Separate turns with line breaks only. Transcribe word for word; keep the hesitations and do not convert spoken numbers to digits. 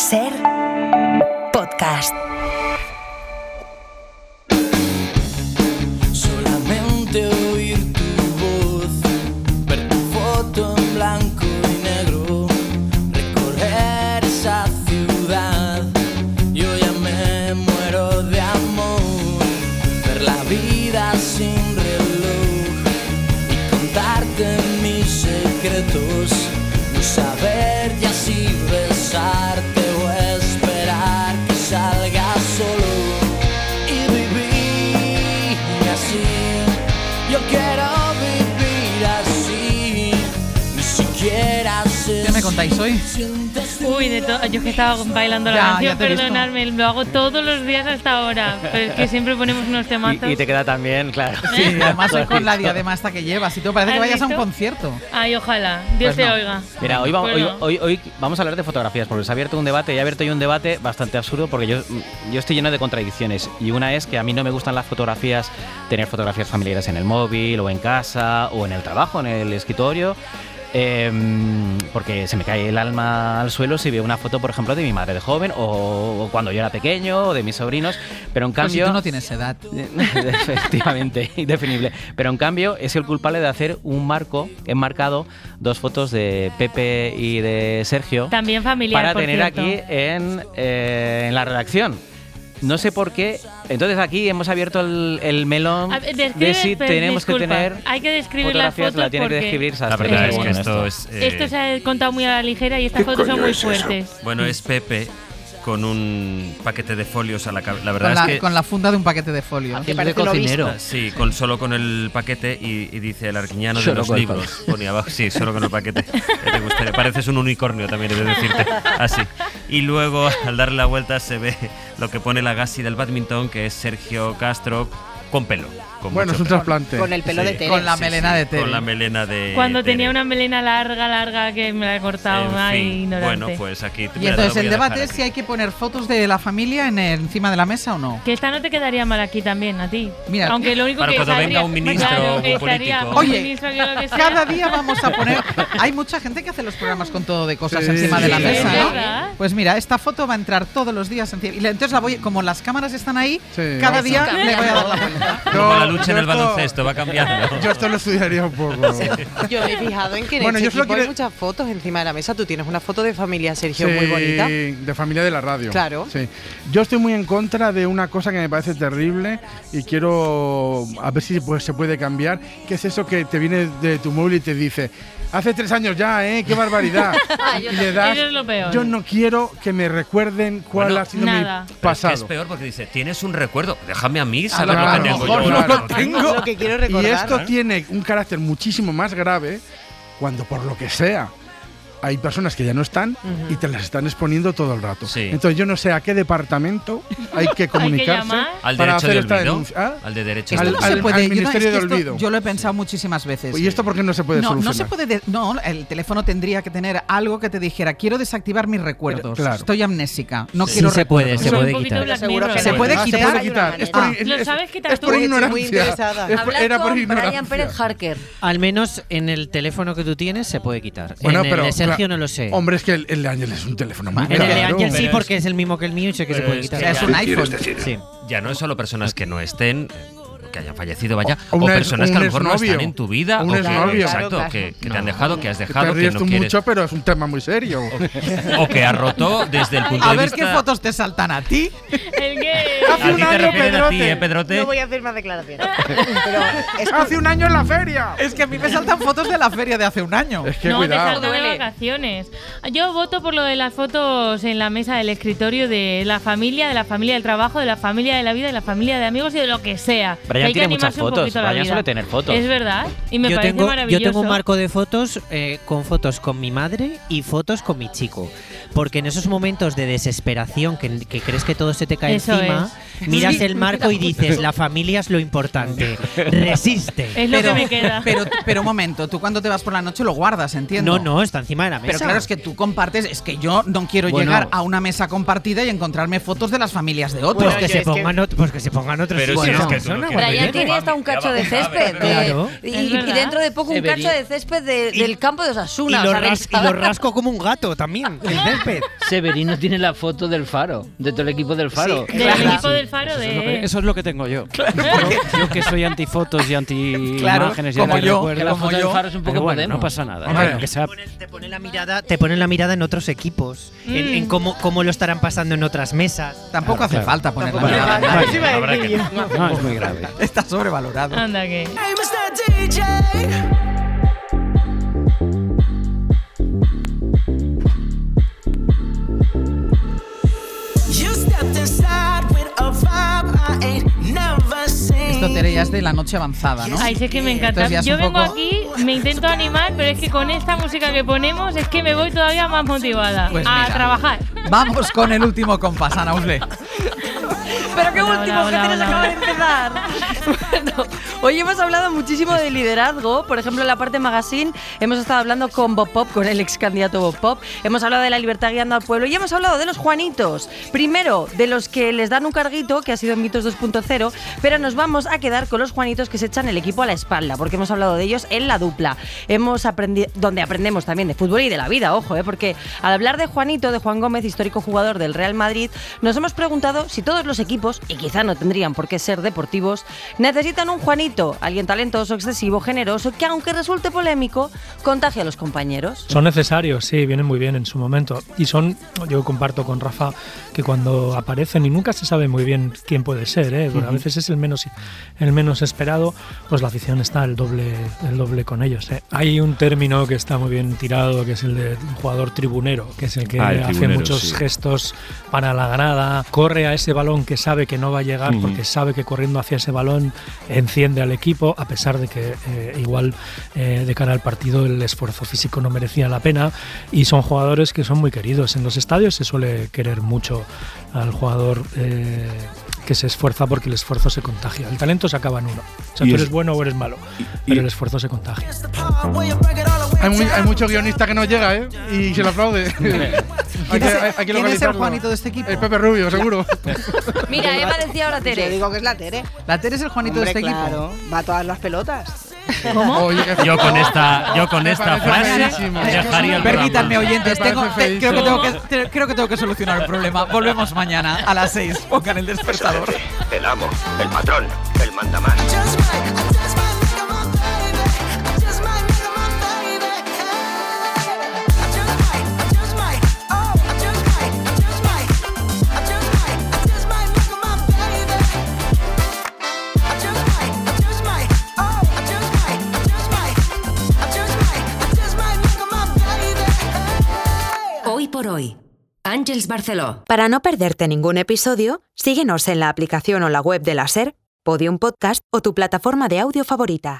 Ser podcast.
Solamente oír tu voz, ver tu foto en blanco y negro, recorrer esa ciudad. Yo ya me muero de amor, ver la vida sin reloj y contarte mis secretos, no saber ya si besarte o esperar que salga solo y vivir así. Yo quiero vivir así, ni siquiera sé.
¿Qué me contáis hoy?
Uy, de todo. Yo es que estaba bailando la
Ya,
canción,
ya te he visto.
perdonadme, lo hago todos los días hasta ahora. Pero es que siempre ponemos unos temazos.
Y, y te queda también, claro.
Sí, además hoy con la diadema esta que llevas y todo, parece que
¿Has
vayas a un
visto?
concierto.
Ay, ojalá. Dios
Pues
te
no.
oiga.
Mira, hoy, vamos, hoy,
Bueno.
hoy, hoy vamos a hablar de fotografías, porque se ha abierto un debate, y ha abierto yo un debate bastante absurdo, porque yo, yo estoy lleno de contradicciones. Y una es que a mí no me gustan las fotografías, tener fotografías familiares en el móvil, o en casa, o en el trabajo, en el escritorio. Eh, porque se me cae el alma al suelo si veo una foto, por ejemplo, de mi madre de joven, o, o cuando yo era pequeño, o de mis sobrinos. Pero en
Pues
cambio...
si tú no tienes edad.
Efectivamente, indefinible. Pero en cambio es el culpable de hacer un marco enmarcado, dos fotos de Pepe y de Sergio,
También familiar,
para
por
tener
cierto.
aquí en, eh, en la redacción. No sé por qué. Entonces aquí hemos abierto el, el melón
A ver,
de
describe,
si
pero
tenemos que
disculpa,
tener
hay que describir las
fotografías,
fotos
la tiene que
porque
describir
La
Sastre.
verdad
Eh,
es que
Bueno,
esto es... eh,
esto se ha contado muy a la ligera y estas fotos son muy fuertes.
Bueno, es Pepe con un paquete de folios a la cabeza. La verdad
Con la,
es que...
con la funda de un paquete de folio.
Haciendo de cocinero.
Sí, con, solo con el paquete y, y dice el arquiñano de
Solo
los
con el
libros. Ponía abajo, sí, solo con el paquete. Ya te gustaría. Pareces un unicornio también, he de decirte. Así. Y luego, al darle la vuelta, se ve lo que pone la Gassi del badminton, que es Sergio Castro con pelo. Con
Bueno,
mucho
es un
pelo.
trasplante.
Con el pelo
Sí.
de Tere.
Con la
Sí,
melena
sí,
de Tere.
Con la melena de
Cuando
Tere.
tenía una melena larga, larga, que me la he cortado,
En
ay,
fin,
ignorante.
bueno, pues aquí...
Y
mira, te lo
entonces
voy
el
a dejar
debate es
aquí.
si hay que poner fotos de la familia en el- encima de la mesa o no.
Que esta no te quedaría mal aquí también, a ti.
Mira,
Aunque lo único
para
que
cuando
saldría-
venga un ministro
claro,
o un
estaría
político.
un
Oye,
ministro que lo que sea.
Cada día vamos a poner... Hay mucha gente que hace los programas con todo de cosas
Sí,
encima de la
sí,
mesa,
es
¿no?
verdad.
Pues mira, esta foto va a entrar todos los días encima. Y la- entonces la voy, como las cámaras están ahí,
Sí.
cada
Eso
día
cambia
le voy a dar la
todo.
vuelta.
Como
Yo-
la lucha en
yo
el
esto-
baloncesto, va cambiando.
Yo esto lo estudiaría un poco.
Yo me he fijado en que en
Bueno,
este
yo solo
equipo hay
quiero-
muchas fotos encima de la mesa. Tú tienes una foto de familia, Sergio,
Sí,
muy bonita.
de familia de la radio.
Claro.
Sí. Yo estoy muy en contra de una cosa que me parece terrible y quiero a ver si pues, se puede cambiar, que es eso que te viene de tu móvil y te dice: hace tres años ya, ¿eh? ¡Qué barbaridad! y le das,
Eso es lo peor.
yo no quiero que me recuerden cuál
Bueno,
ha sido
nada.
mi
Pero es
pasado.
que es peor porque dice, tienes un recuerdo, déjame a mí,
Ah,
saber
claro,
lo que tengo
mejor
yo.
no
ahora.
lo tengo.
Lo que quiero
Y
recordar.
esto tiene un carácter muchísimo más grave cuando, por lo que sea, hay personas que ya no están y te las están exponiendo todo el rato.
Sí.
Entonces yo no sé a qué departamento hay que comunicarse
llamar.
Al
para
derecho
hacer
de
esta
olvido.
denuncia. ¿Ah?
Al de derecho
Esto
de
Al-
no
olvido.
se puede.
al
yo, no-
Ministerio
es que
de
esto
Olvido.
yo lo he pensado muchísimas veces.
¿Y esto por qué no se puede
No,
solucionar?
no se puede. de- no, el teléfono tendría que tener algo que te dijera: quiero desactivar mis recuerdos.
Claro.
Estoy amnésica. No
Sí,
quiero
se puede,
recuerdos".
se
Eso es
puede
un poquito
quitar.
Black
Seguro
Mirror.
que
¿Se
no.
puede
Ah,
quitar?
Se puede
Hay una
quitar.
manera.
Es por,
Ah,
es-
lo
es-
sabes quitar
es
tú.
por
Estoy muy
ignorancia.
interesada.
Es por-
Hablar
era por
con
ignorancia.
Brian Pérez Harker.
Al menos en el teléfono que tú tienes se puede quitar.
Bueno,
en el
pero,
de Sergio
claro,
no lo sé.
Hombre, es que el, el de Ángel es un teléfono muy
en el de
caro.
Ángel sí,
Pero es-
porque es el mismo que el mío y sé que se
pero
puede
es
O
quitar.
sea, es un iPhone.
Sí.
Ya no es solo personas que no estén, eh, que hayan fallecido, vaya,
O
o,
un ex-
personas que a
un
lo mejor no
exnovio.
están en tu vida,
Un
o que,
exnovio.
exacto,
Claro,
que, que te
No.
han dejado, que has
Te
dejado, que
ríes
no
tú
quieres,
mucho, pero es un tema muy serio.
o que has roto desde el punto
A
de
ver
vista.
qué fotos te saltan a ti.
El que...
Hace
A
un
ti te
año,
refieren a ti,
Pedrote.
¿eh, Pedrote?
No voy a hacer más declaraciones. Pero es
¡Hace un año en la feria!
Es que a mí me saltan fotos de la feria de hace un año.
Es que
no, te
cuidado.
saltan de
Duele.
vacaciones. Yo voto por lo de las fotos en la mesa del escritorio de la familia, de la familia del trabajo, de la familia de la vida, de la familia de amigos y de lo que sea.
Brian
Hay que
tiene muchas
animarse un
fotos.
poquito a la
Brian
vida.
suele tener fotos.
Es verdad. Y me
yo,
parece
tengo, yo
maravilloso.
tengo un marco de fotos eh, con fotos con mi madre y fotos con mi chico. Porque en esos momentos de desesperación que, que crees que todo se te cae
Eso
encima,
es.
miras
Sí.
el marco y dices, la familia es lo importante. Resiste.
Es lo que me queda.
Pero, pero un momento, tú cuando te vas por la noche lo guardas, entiendo.
No, no, está encima de la mesa.
Pero claro, es que tú compartes, es que yo no quiero
Bueno.
llegar a una mesa compartida y encontrarme fotos de las familias de otros.
Pues que,
yo
se
es que-
pongan ot- pues que se pongan otros.
Pero
tipos
si
de
es que tú no
personas
quieres-
cuando
Brian
lleguen.
tiene hasta un cacho de césped. de-
Claro.
y,
Es
y
verdad.
dentro de poco un
Debería-
cacho de césped de-
Y-
del campo de
Y
Osasuna.
lo,
¿os habéis
ras- y lo
dado?
rasco como un gato también. el césped. césped.
Severino tiene la foto del Faro, de todo el equipo del Faro.
Sí, del equipo del Faro
Eso es, lo
de...
que, eso es lo que tengo yo. Yo, yo que soy antifotos y anti-imágenes
Claro,
y
como yo,
anti-recuerdos.
Que la foto del Faro es un poco
Pero bueno,
Podemos.
no pasa nada.
Hombre,
¿eh? Que sea-
Te pone la mirada, te pone la mirada en otros equipos, en, en cómo, cómo lo estarán pasando en otras mesas.
Tampoco
Claro,
hace
claro.
falta poner la
Tampoco
mirada.
hace falta.
Nadie.
Eso iba a
Habrá
decir
que-
yo.
No, es muy grave.
Está sobrevalorado.
Anda que...
Hey, mister D J. You stepped inside with a vibe I ain't never seen.
Esto, Tere, ya es de la noche avanzada, ¿no?
Ay, sé que me encanta.
Entonces ya es
Yo
un
vengo
poco-
aquí, me intento animar, pero es que con esta música que ponemos es que me voy todavía más motivada
Pues
a
mira.
trabajar.
Vamos con el último compás, Ana Usle.
Pero qué
Hola,
último,
hola,
que
hola,
tienes
hola.
acaba de empezar. Bueno, hoy hemos hablado muchísimo de liderazgo. Por ejemplo, en la parte magazine hemos estado hablando con Bob Pop, con el ex candidato Bob Pop. Hemos hablado de la libertad guiando al pueblo y hemos hablado de los Juanitos. Primero, de los que les dan un carguito, que ha sido en Mitos dos punto cero, pero nos vamos a quedar con los Juanitos que se echan el equipo a la espalda, porque hemos hablado de ellos en la dupla. Hemos aprendido, donde aprendemos también de fútbol y de la vida, ojo, ¿eh? Porque al hablar de Juanito, de Juan Gómez, histórico jugador del Real Madrid, nos hemos preguntado si todos los equipos, y quizá no tendrían por qué ser deportivos, necesitan un Juanito, alguien talentoso, excesivo, generoso, que aunque resulte polémico, contagie a los compañeros.
Son necesarios, sí, vienen muy bien en su momento. Y son, yo comparto con Rafa, que cuando aparecen, y nunca se sabe muy bien quién puede ser, ¿eh? Porque a veces es el menos, el menos esperado, pues la afición está el doble, el doble con ellos, ¿eh? Hay un término que está muy bien tirado, que es el de jugador tribunero, que es el que
Ah, el
hace
tribunero,
muchos
sí.
gestos para la ganada, corre a ese balón que sabe que no va a llegar,
Ujú.
porque sabe que corriendo hacia ese balón enciende al equipo, a pesar de que eh, igual eh, de cara al partido el esfuerzo físico no merecía la pena, y son jugadores que son muy queridos. En los estadios se suele querer mucho al jugador eh, que se esfuerza, porque el esfuerzo se contagia. El talento se acaba en uno. O sea,
Y
tú
es-
eres bueno o eres malo, pero el esfuerzo se contagia.
Hay, muy- hay mucho guionista que no llega, ¿eh? Y se lo aplaude. hay
¿Quién
que,
es,
hay, hay que
quién es el
localizarlo.
Juanito de este equipo?
El Pepe Rubio, seguro.
Mira, Eva decía ahora
Yo
Tere.
digo que es la Tere.
La Tere es el Juanito
Hombre,
de este
claro, va a todas las pelotas.
¿Cómo?
Oye, qué
Yo con
feo.
esta, yo con
Me
esta
parece
frase
feísimo.
dejaría el
Permítanme,
programa.
oyentes,
Me
tengo-
parece
te- creo, que tengo
feísimo.
que, te- creo que tengo que solucionar el problema. Volvemos mañana a las seis. Pongan el despertador.
El amo, el patrón, el mandamás.
Just might, I just might make 'em my baby. I just might make 'em my baby. Hey. I just might, I just might, oh, I just might, I just might, I just might, I just might make 'em my baby. I just might, I just might, oh, I just might, I just might, I just might, I just might make 'em my baby. Hey.
Hoy por hoy, Àngels Barceló.
Para no perderte ningún episodio, síguenos en la aplicación o la web de la SER, Podium Podcast o tu plataforma de audio favorita.